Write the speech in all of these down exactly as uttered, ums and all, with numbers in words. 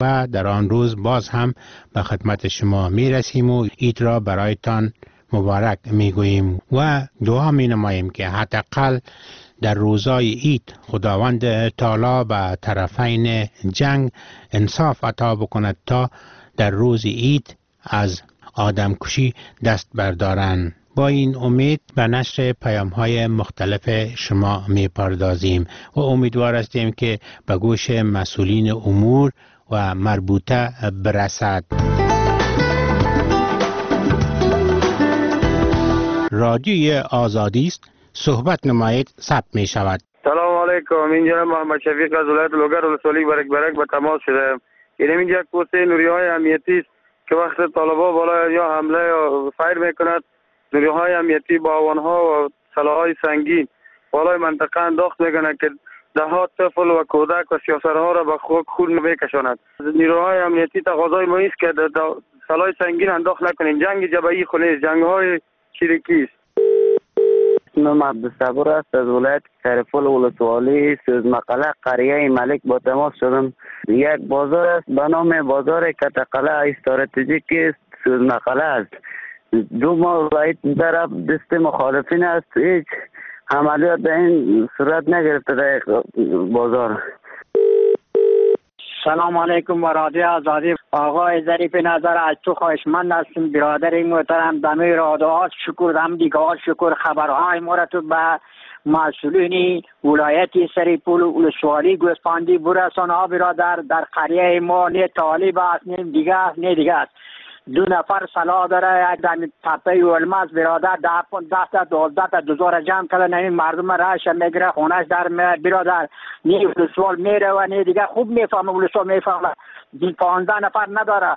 و در آن روز باز هم به خدمت شما می رسیم و عید را برایتان مبارک می گوییم و دعا می نماییم که حداقل در روزای عید خداوند تعالی به طرفین جنگ انصاف عطا بکند تا در روز عید از آدم کشی دست بردارند. با این امید به نشر پیام های مختلف شما می پردازیم و امیدوار هستیم که به گوش مسئولین امور و مربوطه برسد. رادیوی آزادی است، صحبت نمایید ثبت می شود. سلام علیکم، اینجا محمد شفیق از ولایت لوگر ولسوالی برک برک به تماس شده. این اینجا کوسه نیروهای امنیتی است که وقت طالبان بالا یا حمله یا فایر میکند، نیروهای امنیتی با آوانها و سلاحهای سنگین بالای منطقه انداخت میکنند که دهات طفل و کودک و سیاسترها را به خود خون میکشاند. نیروهای امنیتی تقاضای ما است که سلاح سنگین انداخت نکنین. جنگ جبهی خونه جنگ های چریکی است. اسمم عبدالصبور است از ولایت کرفل ولسوالی سوزمقله قریه ملک با تماس شدم. یک بازار است به نام بازار کتقله استراتژیک سوزمقله است. دو ماه این طرف دست مخالفین است، هیچ عملیات در این صورت نگرفته در بازار. سلام علیکم و رادیو آزادی. آقای ظریف نظر از تو خواهشمند هستیم برادر محترم، دمی رادیوهات شکر دم دیگه شکر خبرهای ما را تو به مسئولین ولایتی سریپول ولسوالی گوسپندی برسان ها برادر. در قریه ما نه طالب است نه دیگه است نه دیگه است. دو نفر سلاح داره، یک در تپه علماز برادر ده ده دوازده تا دوزار جمع کردن، این مردم راش میگره خونش در برادر. نه ولسوال میره و نه دیگه خوب میفهمه ولسوال میفهمه. پانزده نفر نداره.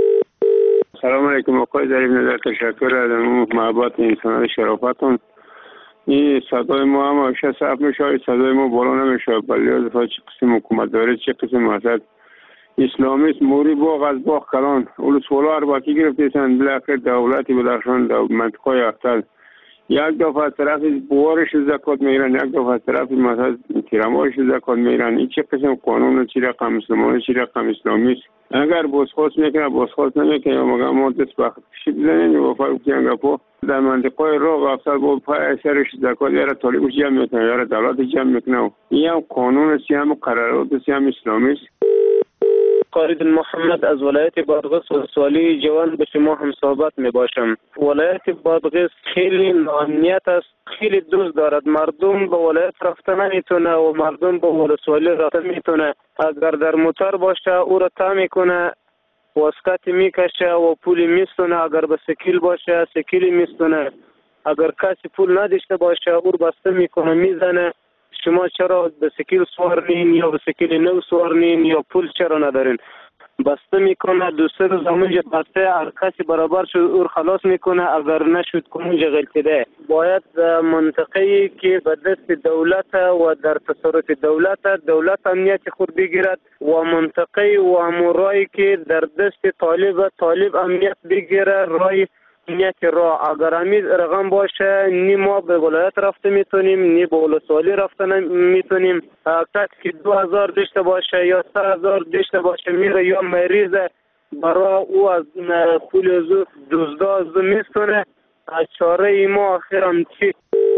سلام علیکم آقای ظریف نظر، تشکر از محبت انسان شرافتون. این صدای ما هم همیشه ثبت میشه، صدای ما بالا نمیشه ولی از چه قسم حکومت داره چه قسم وسط اسلامیست موری باغ از باغ کلان ولسوالا ارباطی گرفتیسن بالاخره دولتی بدخشان در منطقه اختل یک دفعه از طرف بوارش زکات میرن، یک دفعه از طرف مثلا تیرامارش زکات میرن. این چه قسم قانون چی رقم مسلمانه چی رقم اسلامیست؟ اگر بازخواست میکنه بازخواست نمیکنه یا مگه ما دست بخت کشید بزنیم و فرق کنگا پا در منطقه راه افسر با پای سرش زکات یاره طالبش جمع میکنه یاره دولت جمع میکنه. این هم قانون سی هم قرارات سی هم اسلامیست. خالد محمد از ولایت بادغیس ولسوالی جوان به شما هم صحبت می باشم. ولایت بادغیس خیلی امنیت است، خیلی دوست دارد. مردم به ولایت رفتن نمیتونه و مردم به ولسوالی رفتن میتونه. اگر در موتور باشه او را تا میکنه، واسکت میکشه و پولی میستونه. اگر به سکیل باشه سکیلی میستونه. اگر کسی پول نداشته باشه او بسته میکنه میزنه. شما چرا به سکیل سوارنین یا به سکیل نو سوارنین یا پول چرا ندارین؟ بسته میکنه. دو سه روز همونجا بسته هر کسی برابر شد او خلاص میکنه. اگر نشد کنونجا غلطیده. باید منطقه‌ای که به دست دولت و در تصرف دولت دولت امنیت خود بگیرد و منطقه و امورایی که در دست طالب طالب امنیت بگیره رای امنیت را. اگر امید رقم باشه نی ما به ولایت رفته میتونیم نی به ولسوالی رفته میتونیم. کسی که دو هزار داشته باشه یا سه هزار داشته باشه میره یا مریض برای او از پول زو دوزده زو میستونه. چاره ما آخرم چی؟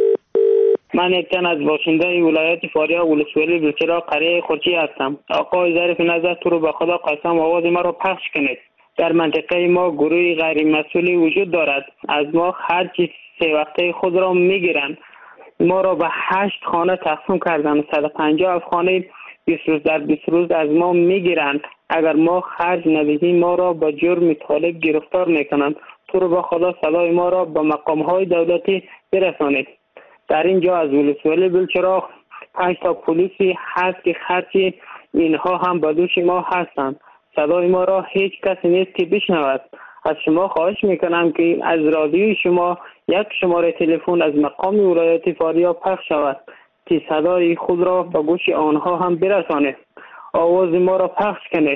من یکتن از باشنده ولایت فاریا ولسوالی بلچرا قریه خورچی هستم. آقای ظریف نظر تو رو به خدا قسم آواز ما رو پخش کنید. در منطقه ما گروه غیر مسئولی وجود دارد. از ما هر چیز سه وقته خود را میگیرند. ما را به هشت خانه تقسیم کردند. صد و پنجاه خانه بیست روز در بیست روز از ما میگیرند. اگر ما خرج ندهیم ما را به جرم طالب گرفتار میکنند. تو رو به خدا صدای ما را به مقام های دولتی برسانید. در اینجا از ولسوالی بلچراغ پنج تا پلیسی هست که خرچی اینها هم به دوش ما هستند. صدای ما را هیچ کسی نیست که بشنود. از شما خواهش میکنم که از رادیوی شما یک شماره تلفن از مقام ولایت فاریا پخش شود که صدای خود را به گوش آنها هم برسانید. آواز ما را پخش کنید.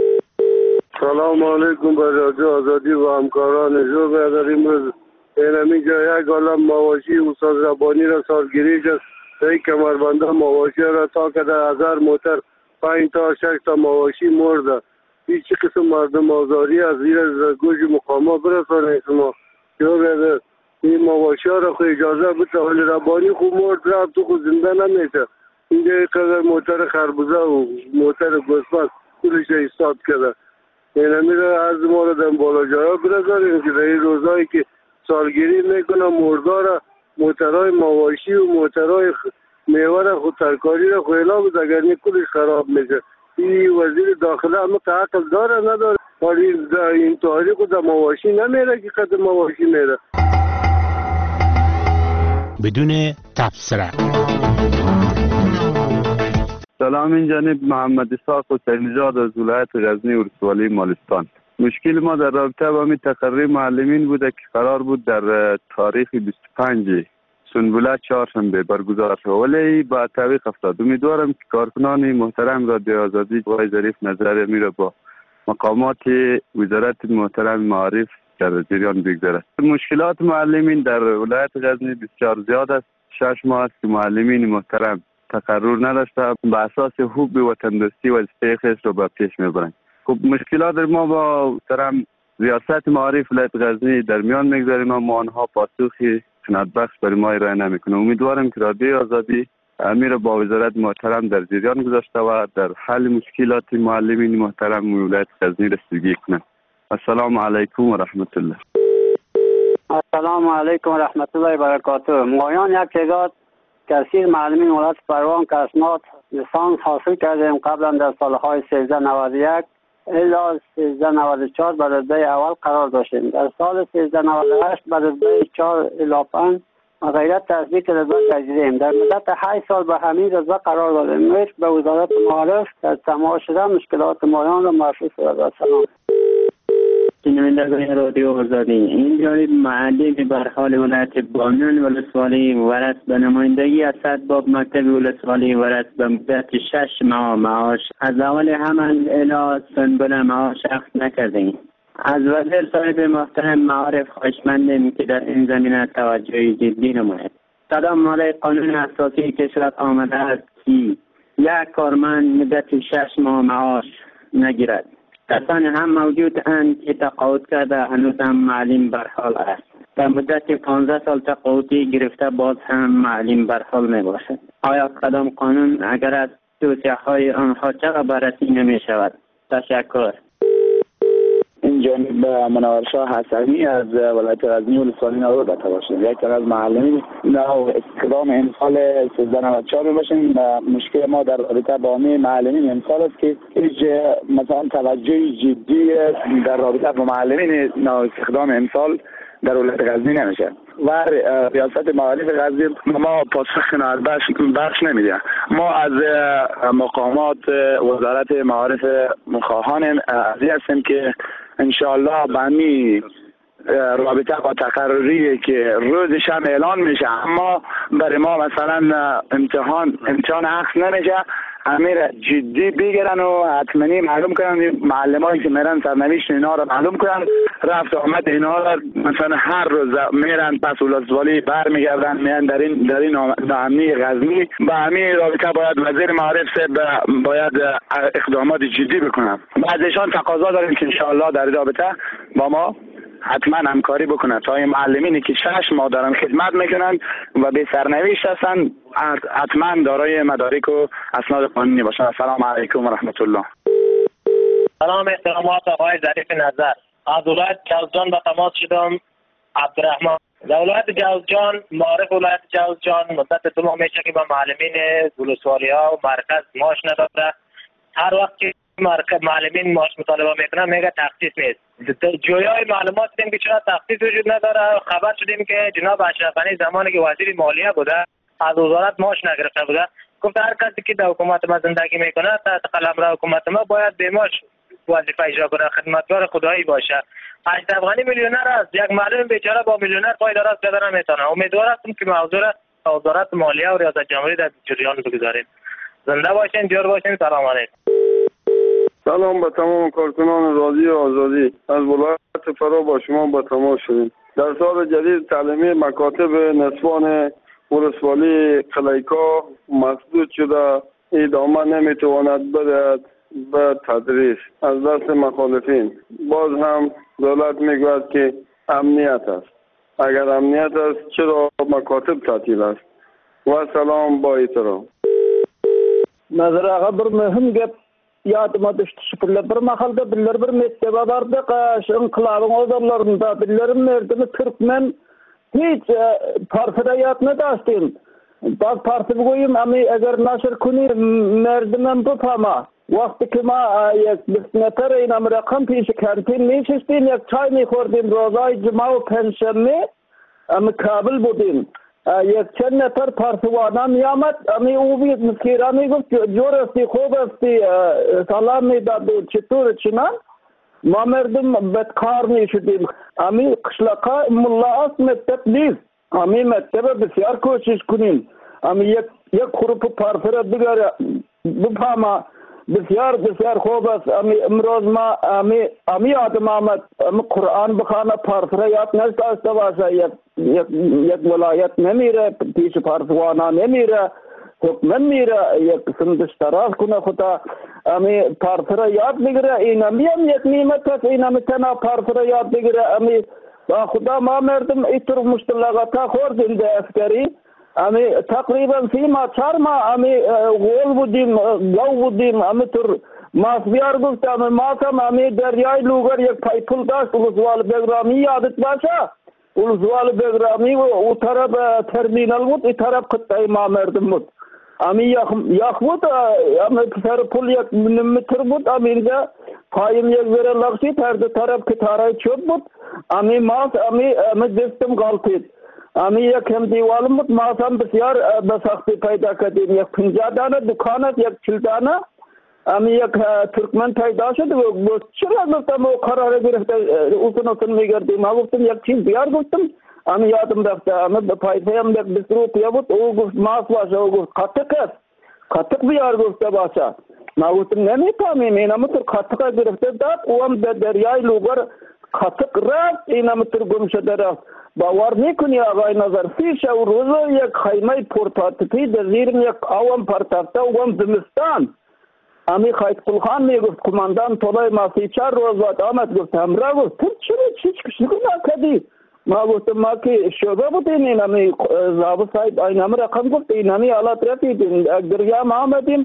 سلام علیکم به رادیو آزادی و همکاران جو. در امروز اینمی جا یک عالم مواشی استاد ربانی را سالگیریش است. یک کمربنده مواشی را تا که در هزار موتر پنج تا شش تا مواشی مرده. هیچ قسم مردم آزاری از زیر از گوش مقامات برسانه شما یا برده این مواشی ها را خود اجازه بده. ولی ربانی خوب مرد رفت تو خود زنده نمیشه. اینجا قدر موتر خربوزه و موتر گوسفند کلش ایستاد کرده. این همیره عرض ما را در بالا جایا برذاریم که در این روزایی که سالگیری میکنه مردار موترهای مواشی و موترهای میوه را خود ترکاری را خویلا بود اگر نی کلش خراب میشه. این وزیر داخله همه که عقل داره نداره ولی در این تاریخ در مواشی نمیره که قدر مواشی میره بدون تبصره. سلام، این جانب محمد اسحاق حسین نژاد از ولایت غزنی ولسوالی مالستان. مشکل ما در رابطه با می تقرری معلمین بوده که قرار بود در تاریخ بیست و پنج سنبله چهارشنبه برگزار شد ولی با تعویق افتاد. امیدوارم که کارکنان محترم رادیو آزادی آقای ظریف نظر میره با مقامات وزارت محترم معارف در جریان بگذارد. مشکلات معلمین در ولایت غزنی بسیار زیاد است. شش ماه است که معلمین محترم تقرر نداشته به اساس حب وطندوستی و وظیفه را به پیش میبرند. خب مشکلات ما با محترم ریاست معارف ولایت غزنی در میان میگذاریم اما آنها پاسخی قناعت بخش برای ما ارائه نمیکنه. امیدوارم که رادیو آزادی امیر با وزارت محترم در جریان گذاشته و در حل مشکلات معلمین محترم ولایت غزنی رسیدگی کنند. السلام علیکم و رحمت الله. السلام علیکم و رحمت الله و برکاته. مایان یک تعداد کثیر معلمین ولایت پروان که اسناد لیسانس حاصل کردیم قبلا در سالهای سیزده نود و یک الی سیزده نود و چهار بر رتبه اول قرار داشتیم. در سال سیزده نود و هشت بر رتبه چهار الی پنج غیرت تثبیت رتبه گردیدیم. در مدت هشت سال به همین رتبه قرار دادیم. میش به وزارت معارف در تمام شده مشکلات مایان را معرفی شده. سلام. شنوندگان رادیو آزادی، این جانب معلم برحال ولایت بامین ولسوالی ورث به نمایندگی از صد باب مکتب ولسوالی ورث به مدت شش ماه معاش از اول حمل الی سنبله معاش اخذ نکردیم. از وزیر صاحب محترم معارف خواهشمندیم که در این زمینه توجه جدی نماید. قدم مال قانون اساسی کشور آمده است که یک کارمند مدت شش ماه معاش نگیرد. کسانی هم موجود اند که تقاعد کرده هنوز هم معلم برحال است. در مدت پانزده سال تقاعدی گرفته باز هم معلم برحال می باشد. آیا کدام قانون اگر از توصیه های آنها چقدر بررسی نمی شود؟ تشکر. این جانب منور شاه حسنی از ولایت غزنی ولسوالی نوبت داشته باشیم. یک از معلمین نو اقدام امسال سیزده نود و چهار باشیم. مشکل ما در رابطه با همه معلمین امسال است که هیچ مثلا توجه جدی در رابطه با معلمین نو اقدام امسال در ولایت غزنی نمیشه و ریاست معارف غزنی ما پاسخ قناعت بخش نمیده. ما از مقامات وزارت معارف مخواهان ازی هستیم که انشاءالله بمی رابطه با تقرری که روزش هم اعلان میشه اما برای ما مثلا امتحان امتحان عکس نمیشه امیر جدی بگیرن و حتمانی معلوم کنن معلمایی که میرن سرنوشت اینا رو معلوم کنن رفت آمد اینا رو مثلا هر روز میرن پس ولسوالی برمیگردن میان در این در این ناامنی غزنی با همین رابطه باید وزیر معارف باید اقدامات جدی بکنن. بعضیشان تقاضا داریم که انشاءالله در رابطه با ما حتما همکاری بکنن تا این معلمینی که شش ماه دارن خدمت میکنن و به سرنوشت هستن حتما دارای مدارک و اسناد قانونی باشن. السلام علیکم و رحمت الله. سلام احترامات آقای ظریف نظر. از ولایت جوزجان به تماس شدم. عبدالرحمن در ولایت جوزجان معارف ولایت جوزجان مدت دو ماه میشه که با معلمین ولسوالی ها و مرکز معاش نداره. هر وقت که مرکز معلمین معاش مطالبه میکنن میگه تخصیص نیست. جویای معلومات دیدیم که چرا تخصیص وجود نداره. خبر شدیم که جناب اشرف غنی زمانی که وزیر مالیه بوده از وزارت معاش نگرفته بوده. گفت هر کسی که در حکومت ما زندگی میکنه تحت قلمرو حکومت ما باید به معاش وظیفه اجرا کنه، خدمتگار خدایی باشه. اشرف غنی میلیونر است، یک معلم بیچاره با میلیونر پای دراز کردن نمیتونه. امیدوارم که موضوع وزارت مالیه و ریاست جمهوری در جریان بگذاریم. زنده باشین، جور باشین. سلام علیکم. سلام به تمام کارکنان رادیو آزادی. از ولایت فرا با شما به تماس شدیم. در سال جدید تعلیمی مکاتب نسوان ولسوالی قلیکا مسدود شده، ادامه نمیتواند بدهد. به تدریس از دست مخالفین. باز هم دولت میگوید که امنیت است. اگر امنیت است چرا مکاتب تعطیل است؟ و سلام با احترام. نظر آقا bir mühim gap yadıma düştü şüphirle. Bir mahalda biller bir mektebe vardı. Qaş, inkılabın odamlarında billerin merdimi Türkmen hiç partide yatmadı astayım. Baz partide koyayım ama eğer nasır kuni merdimen bu fama. Vakti kima nefer eynam rakam pişi kantin ne şiştiğin yak çay ne kordin rozay cuma penşemmi ama kabil budin. یک چند نفر پارسوانان میامد امی او بی مسکیرانی گفت جور استی خوب استی سلام میداد چطور چنان ما مردم بدکار نیشدیم امی قشلقا ملا است مکتب نیست امی مکتب بسیار کوشش کنیم امی یک یک خروپ پارسره دیگر بفهمه بسیار بسیار خوب است امی امروز ما امی امی آدم آمد امی قرآن بخانه پارسره یاد نست است باشه یک یک یک ولایت نمیره پیش پارسوانا نمیره حکم نمیره یک سندش تراز کنه خدا امی پارسره یاد بگیره این امی هم یک نیمت است این امی تنها پارسره یاد بگیره امی خدا ما مردم ایتر مشتلقاتا خوردیم ده اسکری امی تقریبا سی ما چار ما امی غول بودیم گو بودیم امی تر ماس بیار گفت امی ماس هم امی دریای لوگر یک پایپل داشت ولسوال بگرامی یادت باشه ولسوال بگرامی و او طرف ترمینال بود ای طرف قطعی ما مردم بود امی یخ بود امی پسر پل یک متر بود امی اینجا پایم یک زیر لغشی ترد طرف کتارای چوب بود امی ماس امی امی دستم غلطید امی یک هم دیوالم بود ماس هم بسیار بسختی پیدا کردیم یک پنجاه دانه دکان است یک چل دانه امی یک ترکمن پیدا شد و چرا گفتم او قرار گرفته اوسن اوسن میگردیم ما گفتم یک چیز بیار گفتم امی یادم رفته امی پیسه هم یک بیست روپیه بود او گفت ماس باشه او گفت قطق است قطق بیار گفته باشه ما گفتم نمیتونیم این هم تر قطق گرفته داد او هم در دریای لوگر قطق رفت این هم تر گم شده رفت باور میکنی آقای نظر فیش او روزو یک خیمه پرتاتفی در زیرم یک آوام پرتافته او هم زمستان امی خیط قلخان میگفت کماندان طولای ما سی چار روز بعد آمد گفت همراه گفت تو چرا چیچ کشی نکدی ما گفتم ما که شعبه بودیم این امی زابط صاحب این امی رقم گفت این امی حالات رفیدیم دریا ما آمدیم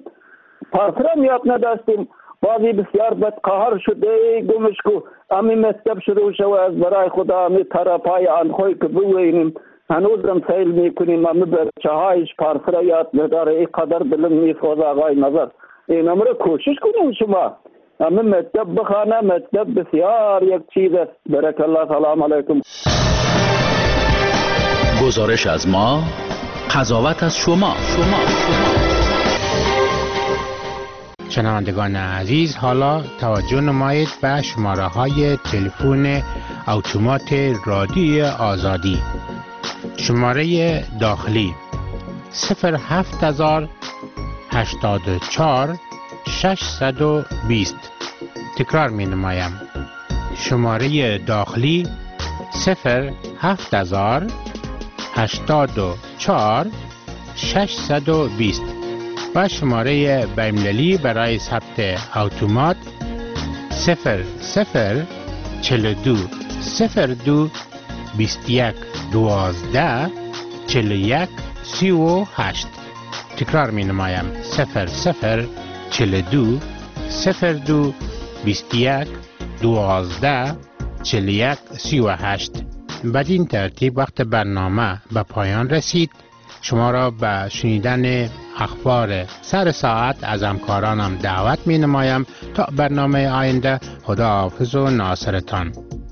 پاسرم یاد نداشتیم بازی بسیار بدقهار شده گمش کو امی مکتب شروع شو از برای خدا امی طرفای آنخوی که بوینیم هنوزم سیل میکنیم امی بچه هایش پاسره یاد نداره این قدر دلم میسوز آقای نظر این امر کوشش کنیم شما اما مکتب بخانه مکتب بسیار یک چیز است برک الله سلام علیکم گزارش از ما قضاوت از شما شما شنوندگان عزیز حالا توجه نمایید به شماره های تلفن اتومات رادیو آزادی شماره داخلی صفر هفت هزار هشتاد و چهار ششصد و بیست تکرار می نمایم شماره داخلی صفر هفت هزار هشتاد و چهار ششصد و بیست و شماره بین‌المللی برای ثبت اتومات صفر صفر چهل و دو صفر دو بیست و یک دوازده چهل و یک سی و هشت تکرار می نمایم صفر صفر چهل و دو صفر دو بیست و یک دوازده چهل و یک سی و هشت. بدین ترتیب وقت برنامه به پایان رسید. شما را به شنیدن اخبار سر ساعت از همکارانم دعوت می نمایم تا برنامه آینده. خدا حافظ و ناصرتان.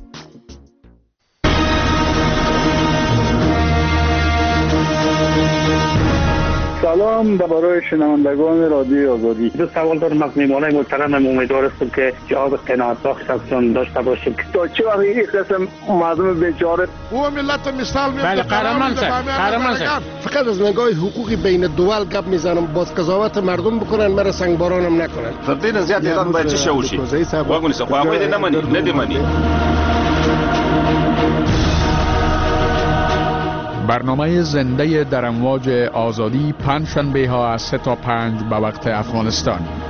سلام برای شنوندگان رادیو آزادی. دو سوال دارم از میهمانای محترمم. امیدوار هستم که جواب قناعت بخش ازشون داشته باشیم. تا چه وقت این قسم مردم بیچاره او ملت مثال میاد. بله قهرمان سر قهرمان سر فقط از نگاه حقوقی بین دول گپ میزنم. باز قضاوت مردم بکنن مرا سنگبارانم نکنن. فردین زیاد ایران باید چه شوشی واگونی سو خواهی نمانی ندیمانی. برنامه زنده در امواج آزادی پنج شنبه ها از سه تا پنج به وقت افغانستان.